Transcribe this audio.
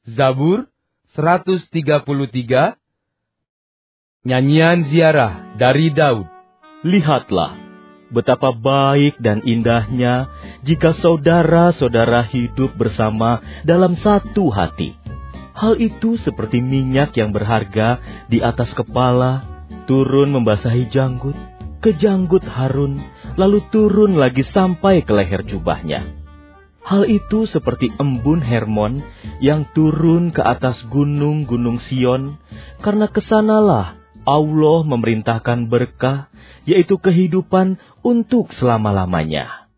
Zabur 133, nyanyian ziarah dari Daud. Lihatlah, betapa baik dan indahnya jika saudara-saudara hidup bersama dalam satu hati. Hal itu seperti minyak yang berharga di atas kepala, turun membasahi janggut, ke janggut Harun, lalu turun lagi sampai ke leher jubahnya. Hal itu seperti embun Hermon yang turun ke atas gunung-gunung Sion, karena kesanalah Allah memerintahkan berkah, yaitu kehidupan untuk selama-lamanya.